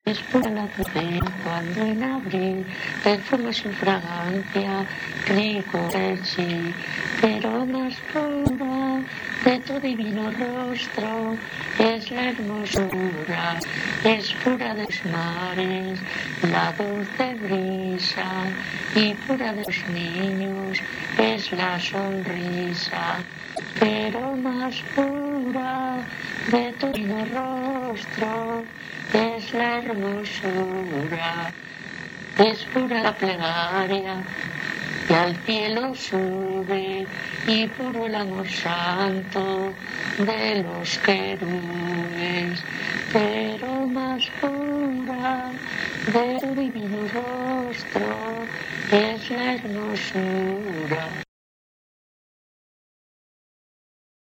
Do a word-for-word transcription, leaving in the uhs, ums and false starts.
Es pura la primavera cuando en abril perfuma su fragancia, rico sí, pero más pura de tu divino rostro es la hermosura, es pura de los mares, la dulce brisa, y pura de los niños es la sonrisa, pero más pura de tu divino rostro es la hermosura, es pura la plegaria que al cielo sube y puro el amor santo de los querubes, pero más pura de tu divino rostro es la hermosura.